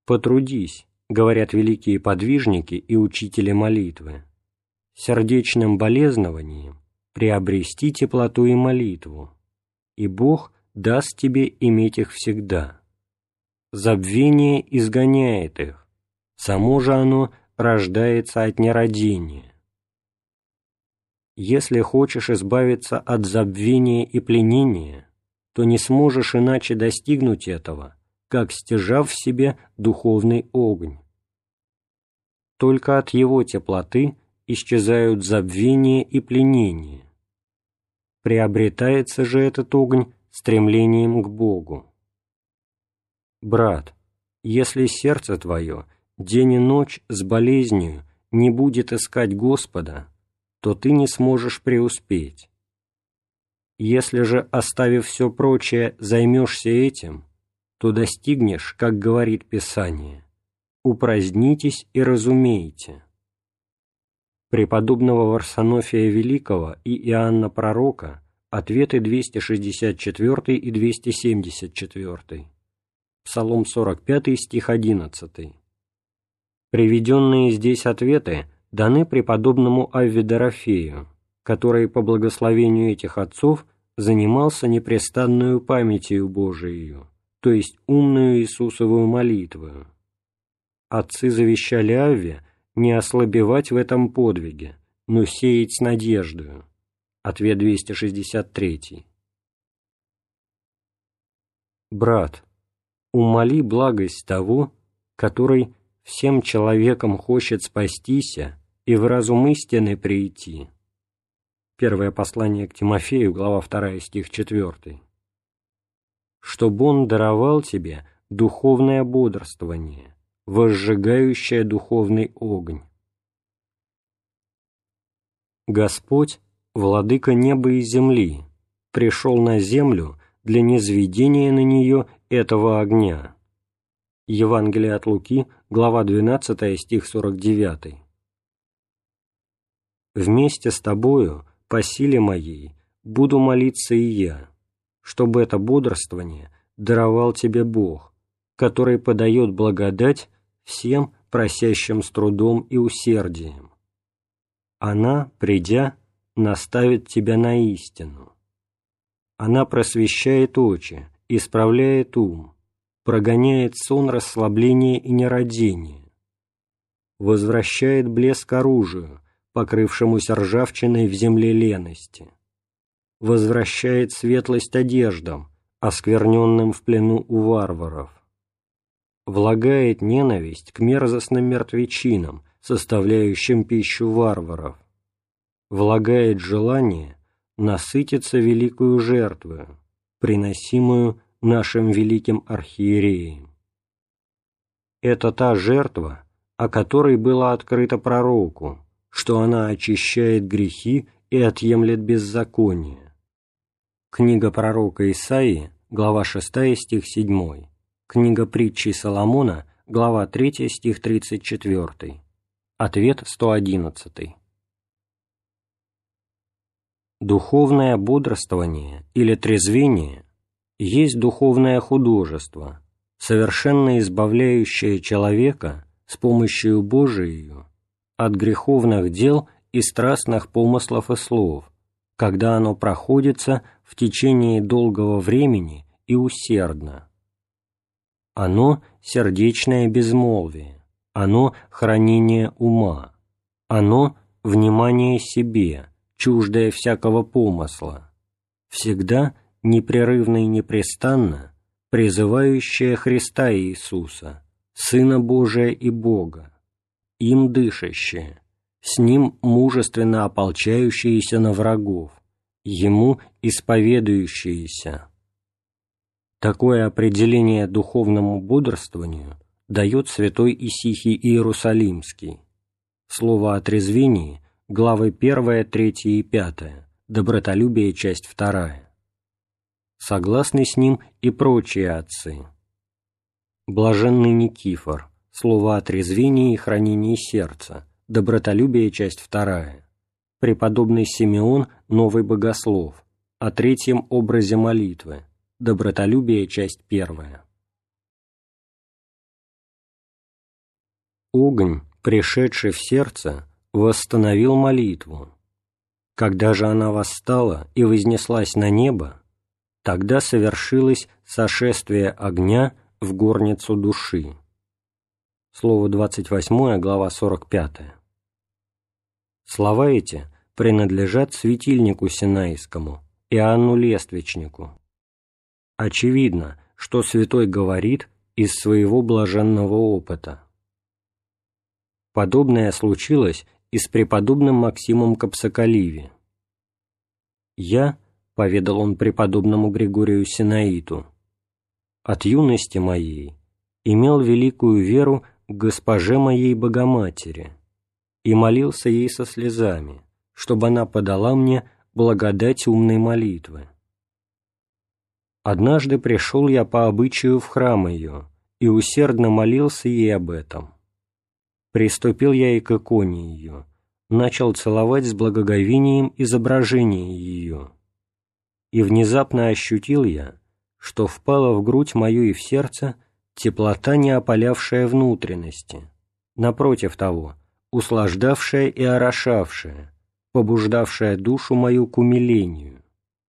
«Потрудись», — говорят великие подвижники и учители молитвы, «сердечным болезнованием приобрести теплоту и молитву, и Бог даст тебе иметь их всегда. Забвение изгоняет их, само же оно рождается от нерадения. Если хочешь избавиться от забвения и пленения, то не сможешь иначе достигнуть этого, как стяжав в себе духовный огонь. Только от его теплоты исчезают забвение и пленение. Приобретается же этот огонь стремлением к Богу. Брат, если сердце твое день и ночь с болезнью не будет искать Господа, то ты не сможешь преуспеть. Если же, оставив все прочее, займешься этим, то достигнешь, как говорит Писание, «Упразднитесь и разумейте». Преподобного Варсонофия Великого и Иоанна Пророка, ответы 264 и 274. Псалом 45, стих 11. Приведенные здесь ответы даны преподобному Авве Дорофею, который по благословению этих отцов занимался непрестанную памятью Божией, то есть умную Иисусовую молитвою. Отцы завещали Авве не ослабевать в этом подвиге, но сеять с надеждою. Ответ 263. Брат, умоли благость того, который всем человеком хочет спастися и в разум истины прийти. Первое послание к Тимофею, глава 2, стих 4. Чтобы он даровал тебе духовное бодрствование, возжигающее духовный огонь. Господь, владыка неба и земли, пришел на землю для низведения на нее этого огня. Евангелие от Луки, глава 12, стих 49. «Вместе с тобою, по силе моей, буду молиться и я, чтобы это бодрствование даровал тебе Бог, который подает благодать всем, просящим с трудом и усердием. Она, придя, наставит тебя на истину. Она просвещает очи, исправляет ум, прогоняет сон расслабления и нерадения, возвращает блеск оружию, покрывшемуся ржавчиной в земле лености, возвращает светлость одеждам, оскверненным в плену у варваров, влагает ненависть к мерзостным мертвечинам, составляющим пищу варваров, влагает желание насытиться великую жертвою, приносимую нашим великим архиереем. Это та жертва, о которой было открыто пророку, что она очищает грехи и отъемлет беззаконие. Книга пророка Исаии, глава 6, стих 7. Книга притчей Соломона, глава 3, стих 34. Ответ 111. Духовное бодрствование или трезвение есть духовное художество, совершенно избавляющее человека с помощью Божией от греховных дел и страстных помыслов и слов, когда оно проходится в течение долгого времени и усердно. Оно – сердечное безмолвие, оно – хранение ума, оно – внимание себе, чуждое всякого помысла, всегда непрерывно и непрестанно призывающее Христа Иисуса, Сына Божия и Бога, им дышащее, с Ним мужественно ополчающееся на врагов, Ему исповедующееся. Такое определение духовному бодрствованию дает святой Исихий Иерусалимский. Слово о трезвении, главы 1, 3 и 5, добротолюбие, часть 2. Согласны с ним и прочие отцы. Блаженный Никифор, слово о трезвении и хранении сердца, добротолюбие, часть 2. Преподобный Симеон, новый богослов, о третьем образе молитвы, добротолюбие, часть 1. огонь, пришедший в сердце, восстановил молитву. Когда же она восстала и вознеслась на небо, тогда совершилось сошествие огня в горницу души. Слово 28, глава 45. Слова эти принадлежат светильнику Синайскому, Иоанну Лествичнику. Очевидно, что святой говорит из своего блаженного опыта. Подобное случилось и с преподобным Максимом Капсоколиви. «Я, — поведал он преподобному Григорию Синаиту, — от юности моей имел великую веру к госпоже моей Богоматери и молился ей со слезами, чтобы она подала мне благодать умной молитвы. Однажды пришел я по обычаю в храм ее и усердно молился ей об этом. Приступил я и к иконе ее, начал целовать с благоговением изображение ее. И внезапно ощутил я, что впала в грудь мою и в сердце теплота, не опалявшая внутренности, напротив того, услаждавшая и орошавшая, побуждавшая душу мою к умилению.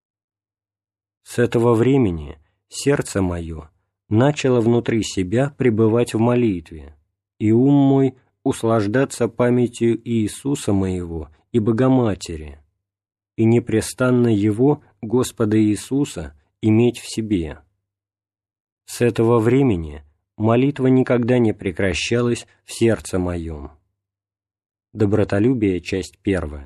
С этого времени сердце мое начало внутри себя пребывать в молитве, и ум мой услаждаться памятью Иисуса моего и Богоматери, и непрестанно Его, Господа Иисуса, иметь в себе. С этого времени молитва никогда не прекращалась в сердце моем». Добротолюбие, часть 1.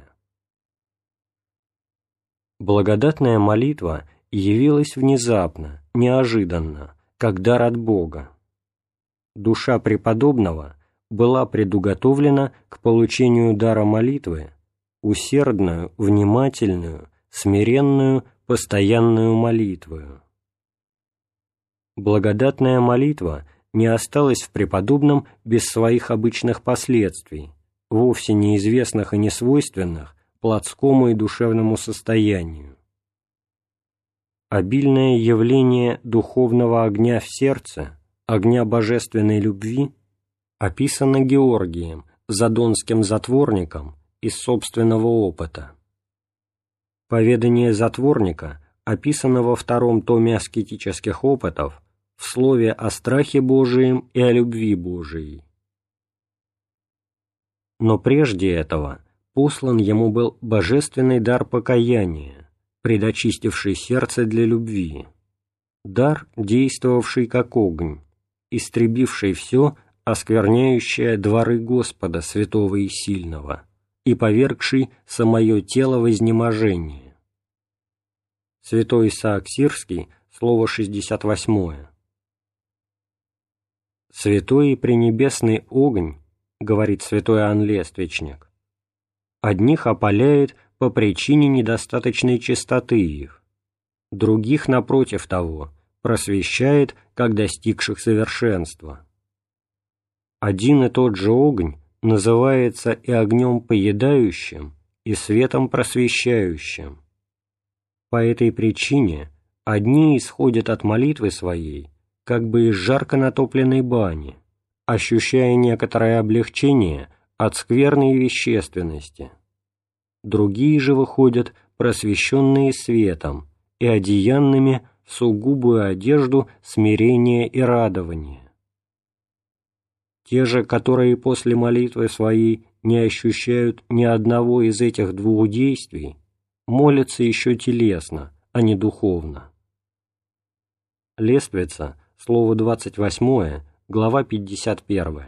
Благодатная молитва явилась внезапно, неожиданно, как дар от Бога. Душа преподобного была предуготовлена к получению дара молитвы, усердную, внимательную, смиренную, постоянную молитвою. Благодатная молитва не осталась в преподобном без своих обычных последствий, вовсе неизвестных и несвойственных плотскому и душевному состоянию. Обильное явление духовного огня в сердце, огня божественной любви, описано Георгием, задонским затворником, из собственного опыта. Поведание затворника описано во втором томе аскетических опытов в слове о страхе Божием и о любви Божией. Но прежде этого послан ему был божественный дар покаяния, предочистивший сердце для любви, дар, действовавший как огонь, истребивший все, оскверняющее дворы Господа святого и сильного, и повергший самое тело в изнеможение. Святой Исаак Сирский, слово 68. «Святой и пренебесный огонь, — говорит святой Иоанн Лествичник, — одних опаляет по причине недостаточной чистоты их, других, напротив того, просвещает, как достигших совершенства. Один и тот же огонь называется и огнем поедающим, и светом просвещающим. По этой причине одни исходят от молитвы своей, как бы из жарко натопленной бани, ощущая некоторое облегчение от скверной вещественности. Другие же выходят просвещенные светом и одеянными в сугубую одежду смирения и радования. Те же, которые после молитвы своей не ощущают ни одного из этих двух действий, молятся еще телесно, а не духовно». Лествица, слово 28, глава 51.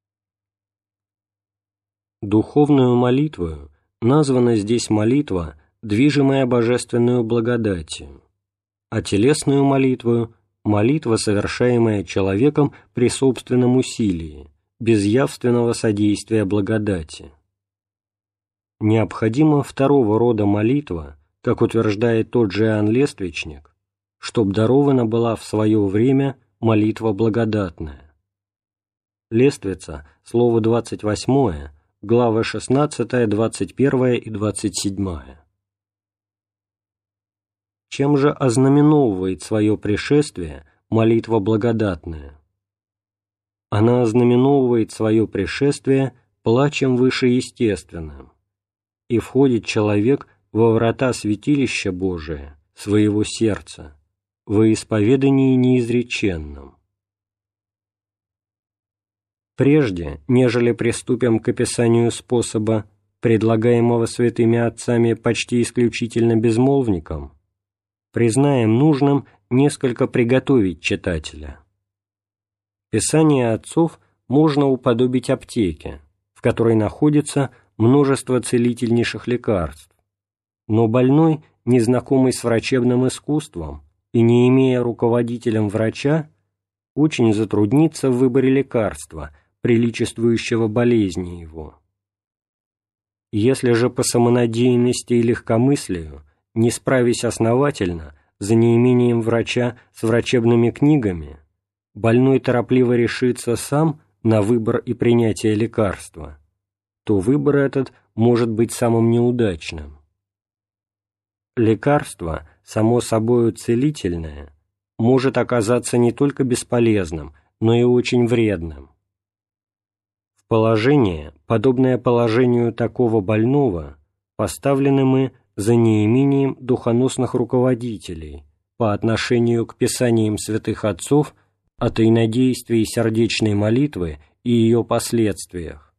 Духовную молитвою названа здесь молитва, движимая божественную благодатью, а телесную молитвою – молитва, совершаемая человеком при собственном усилии, без явственного содействия благодати. Необходима второго рода молитва, как утверждает тот же Иоанн Лествичник, чтоб дарована была в свое время молитва благодатная. Лествица, слово 28, главы 16, 21 и 27. Чем же ознаменовывает свое пришествие молитва благодатная? она ознаменовывает свое пришествие плачем вышеестественным, и входит человек во врата святилища Божия, своего сердца, во исповедании неизреченном. Прежде, нежели приступим к описанию способа, предлагаемого святыми отцами почти исключительно безмолвникам, признаем нужным несколько приготовить читателя. Писание отцов можно уподобить аптеке, в которой находится множество целительнейших лекарств, но больной, незнакомый с врачебным искусством и не имея руководителем врача, очень затруднится в выборе лекарства, приличествующего болезни его. Если же по самонадеянности и легкомыслию, не справясь основательно, за неимением врача с врачебными книгами, больной торопливо решится сам на выбор и принятие лекарства, то выбор этот может быть самым неудачным. Лекарство, само собою целительное, может оказаться не только бесполезным, но и очень вредным. В положение, подобное положению такого больного, поставлены мы за неимением духоносных руководителей по отношению к писаниям святых отцов о тайнодействии сердечной молитвы и ее последствиях.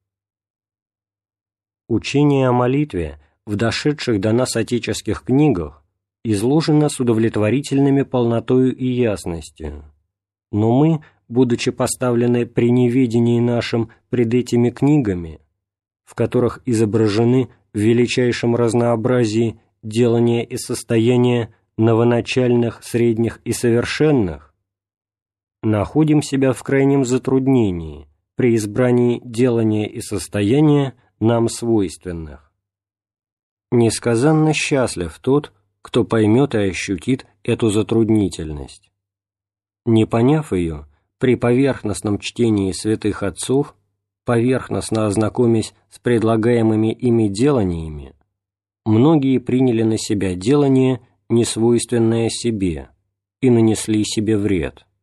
Учение о молитве в дошедших до нас отеческих книгах изложено с удовлетворительными полнотою и ясностью, но мы, будучи поставлены при неведении нашим пред этими книгами, в которых изображены в величайшем разнообразии делания и состояния новоначальных, средних и совершенных, находим себя в крайнем затруднении при избрании делания и состояния нам свойственных. Несказанно счастлив тот, кто поймет и ощутит эту затруднительность. Не поняв ее, при поверхностном чтении святых отцов, поверхностно ознакомясь с предлагаемыми ими деланиями, многие приняли на себя делание, несвойственное себе, и нанесли себе вред.